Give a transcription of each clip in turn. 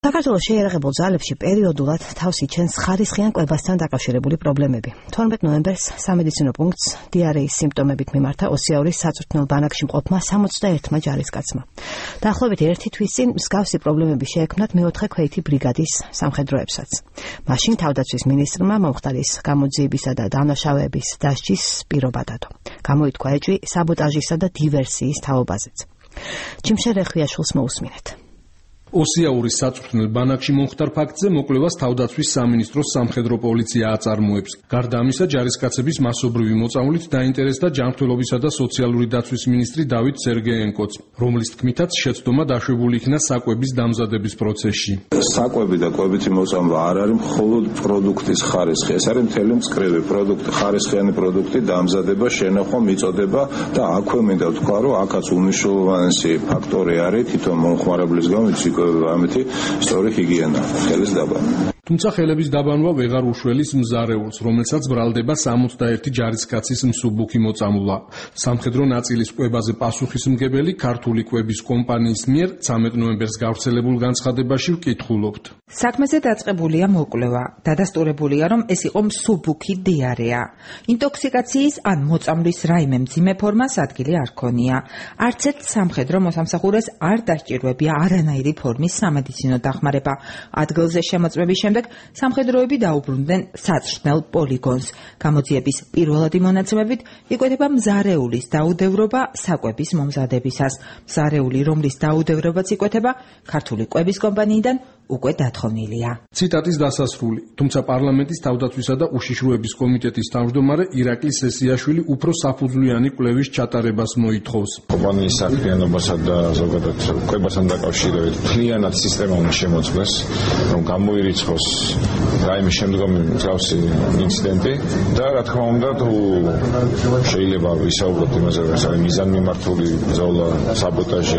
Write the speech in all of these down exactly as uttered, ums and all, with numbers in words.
საქართველოს შეიარაღებულ ძალებში პერიოდულად თავს იჩენს ხარისხიან კვებასთან დაკავშირებული პრობლემები. თორმეტ ნოემბერს სამედიცინო პუნქტს დიარეის სიმპტომებით მიმართა ოსიაურის საწვრთნელ ბანაკში მყოფმა სამოცდაერთმა ჯარისკაცმა. დაახლოებით ერთი თვის წინ მსგავსი პრობლემები შეექმნათ მეოთხე ქვეითი ბრიგადის სამხედროებსაც. მაშინ თავდაცვის მინისტრმა მომხდარის გამოძიებისა და დამნაშავეების დასჯის პირობა დადო. გამოითქვა ეჭვი საბოტაჟისა და დივერსიის თაობაზეც. ჩიმშერ რეხვიაშვილს მოусმინეთ. ოსიაურის საწვრთნელ ბანაკში მომხდარ ფაქტზე მოკვლევას თავდაცვის სამინისტროს სამხედრო პოლიცია აწარმოებს. გარდა ამისა, ჯარისკაცების მასობრივი მოწამვლით დაინტერესდა ჯანმრთელობისა და სოციალური დაცვის მინისტრი დავით სერგეენკოც, რომლის თქმითაც შეცდომა დაშვებული იქნა საკვების დამზადების პროცესში. საკვები და კვებითი მოწამვლა არ არის მხოლოდ პროდუქტის ხარისხი, ეს არის მთელი მწკრივი პროდუქტი, ხარისხიანი პროდუქტი, დამზადება, შენახვა, მიწოდება და აქვე მინდა ვთქვა, რომ აქაც უმნიშვნელოვანესი ფაქტორი არის თვითონ მომხმარებლის გამო ამეთი სწორი ჰიგიენა, ხელის დაბანა. თუმცა ხელების დაბანვა ვეღარ უშველის მზარეულს, რომელსაც ბრალდება სამოცდაერთი ჯარისკაცის მსუბუქი მოწამვლა. სამხედრო ნაწილის კვებაზე პასუხისმგებელი ქართული კვების კომპანიის მიერ ცამეტ ნოემბერს გავრცელებულ განცხადებაში ვკითხულობთ. საქმეზე დაწყებულია მოკვლევა. დადასტურებულია, რომ ეს იყო მსუბუქი დიარეა. ინტოქსიკაციის ან მოწამვლის რაიმე მძიმე ფორმას ადგილი არ ქონია. არც ერთ სამხედრო მოსამსახურეს არ დასჭირვებია არანაირი ფორმის სამედიცინო დახმარება. ადგილზე შემოწმების შემდეგ სამხედროები დაუბრუნდნენ საწვრთნელ პოლიგონს. გამოძიების პირველადი მონაცემებით იკვეთება მზარეულის დაუდევრობა საკვების მომზადებისას. მზარეული, რომლის დაუდევრობაც იკვეთება, ქართული კვების კომპანიიდან უკვე დათხოვნილია. ციტატის დასასრული. თუმცა პარლამენტის თავდაცვისა და უშიშროების კომიტეტის თავმჯდომარე ირაკლი სესიაშვილი უფრო საფუძვლიანი კვლევის ჩატარებას მოითხოვს. კომპანიის საქმიანობასა და ზოგადად კვებასთან დაკავშირებით მთლიანად სისტემა უნდა შემოწმდეს, რომ გამოირიცხოს რაიმე შემდგომი მსგავსი ინციდენტი და რა თქმა უნდა თუ შეიძლება ვისაუბროთ იმაზე, რომ ეს არის მიზანმიმართული ბრძოლა, საბოტაჟი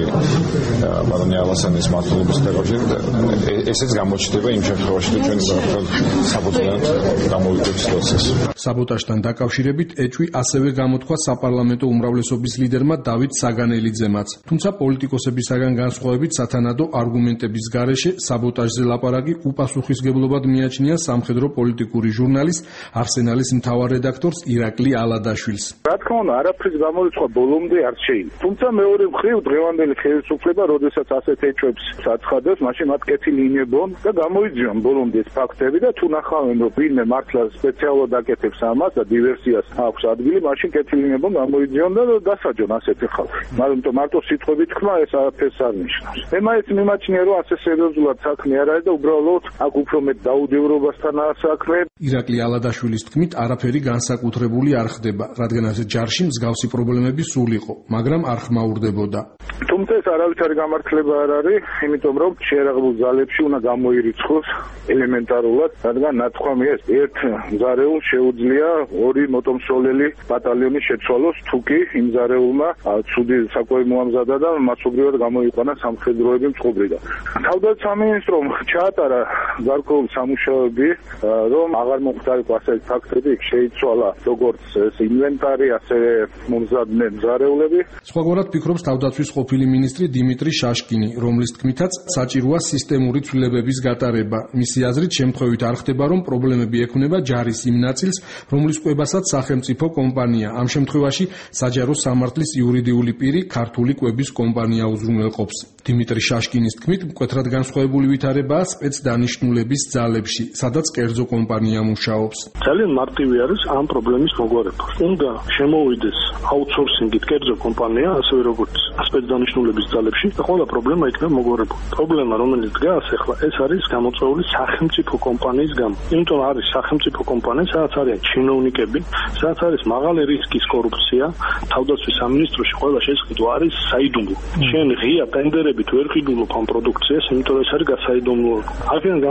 ბარონი ალასანის მმართველობის დაკავშირებით, ესეც გამოჩნდება იმ შემთხვევაში, თუ ჩვენ საბოტაჟად გამოვიდეს პროცესი. საბოტაჟთან დაკავშირებით ეჭვი ასევე გამოთქვა საპარლამენტო უმრავლესობის ლიდერმა დავით საგანელიძემაც. თუმცა პოლიტიკოსებისაგან განსხვავებით სათანადო არგუმენტების გარეშე საბოტაჟზე ლაპარაკი უპასუხისმგებლობად მიაჩნია სამხედრო პოლიტიკური ჟურნალის არსენალის მთავარ რედაქტორს ირაკლი ალადაშვილს. რა თქმა უნდა, არაფრის გამორიცხვა ბოლომდე არ შეიძლება. თუმცა მეორე მხრივ დღევანდელი ხელისუფლება, როდესაც ასეთ ეჭვებს აცხადებს, მაშინ მათ კეთილი ინებონ და გამოიძიონ ბოლომდე ეს ფაქტები და თუ ნახავენ, რომ ვინმე მართლა სპეციალურად აკეთებს ამას და დივერსიას აქვს ადგილი, მაშინ კეთილი ინებონ გამოიძიონ და დასაჯონ ასეთი ხალხი. მაგრამ მარტო სიტყვებით თქმა ეს არაფერს არ ნიშნავს. მე მაინც მიმაჩნია, რომ ასე სერიოზულად საქმე არ არის და უბრალოდ აქ უფრო მეტ დაუდევრობასთანაა საქმე. ირაკლი ალადაშვილის თქმით, არაფერი განსაკუთრებული არ ხდება, რადგან ასე ჯარში მსგავსი პრობლემები სულ იყო, მაგრამ არ ხმაურდებოდა. თუმცა ეს არავითარი გამართლება არ არის, იმიტომ რომ შეიარაღებულ ძალებში უნდა გამოირიცხოს ელემენტარულად, რადგან ნათქვამია ეს ერთ მზარეულს შეუძლია ორი მოტომსოლელი ბატალიონის შეცვალოს, თუ კი იმ მზარეულმა ცუდი საკვები მოამზადა და მასობრივად გამოიყვანა სამხედროები მწყობრიდან. თავდაცვის სამინისტრომ ჩაატარა გარკვეული სამუშაოები, რომ აღარ მომხდარიყო ასეთი ფაქტები, შეიცვალა როგორც ეს ინვენტარი, ასევე მომზადდნენ მზარეულები. სხვაგვარად ფიქრობს თავდაცვის ყოფილი მინისტრი დიმიტრი შაშკინი, რომლის თქმითაც საჭიროა სისტემური ცვლილებების გატარება. მისი აზრით შემთხვევით არ ხდება, რომ პრობლემები ექმნება ჯარის იმ ნაწილს, რომლის კვებასაც სახელმწიფო კომპანია, ამ შემთხვევაში საჯარო სამართლის იურიდიული პირი ქართული კვების კომპანია უზრუნველყოფს. დიმიტრი შაშკინის თქმით, მკვეთრად განსხვავებული ვითარებაა სპეცდანიშნულების ძალებში, სადაც კერძო კომპანია მუშაობს. ძალიან მარტივი არის ამ პრობლემის მოგვარება. უნდა შემოვიდეს აუთსორსინგით კერძო კომპანია, ასევე როგორც სპეცდანიშნულების ძალებში და ყველა პრობლემა იქნება მოგვარება. პრობლემა, რომელიც დგას ახლა, ეს არის გამოწვეული სახელმწიფო კომპანიის გამო. იმიტომ არის სახელმწიფო კომპანია, სადაც არიან ჩინოვნიკები, სადაც არის მაღალი რისკის კორუფცია, თავდაცვის სამინისტროში ყველა შესყიდვა არის საიდუმლო. შენ ღია ტენდერებით ვერ ყიდულობ ამ პროდუქციას, იმიტომ რომ ეს არის გასაიდუმლო. აქედან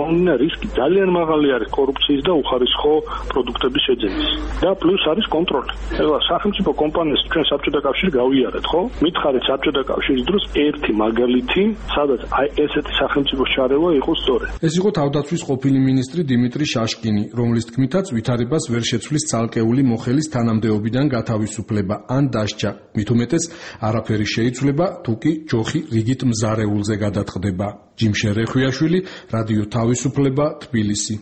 გამომდინარე რისკი ძალიან მაღალი არის კორუფციის და უხარისხო პროდუქტების შეძენის. და პლუს არის კონტროლი. ეხლა სახელმწიფო კომპანიას ჩვენ საბჭოთა კავშირი გავიარეთ, ხო? მითხარით საბჭოთა კავშირის დროს ერთი მაგალითი, სადაც აი ესეთი სახელმწიფო შარევა იყო სწორი. ეს იყო თავდაცვის ყოფილი მინისტრი დიმიტრი შაშკინი, რომლის თქმითაც ვითარებას ვერ შეცვლის ცალკეული მოხელის თანამდებობიდან გათავისუფლება ან დასჯა. მით უმეტეს არაფერი შეიცვლება, თუ კი ჯოხი რიგით მზარეულზე გადაწყდება. ჯიმშე რეხვიაშვილი, რადიო თავისუფლება, თბილისი.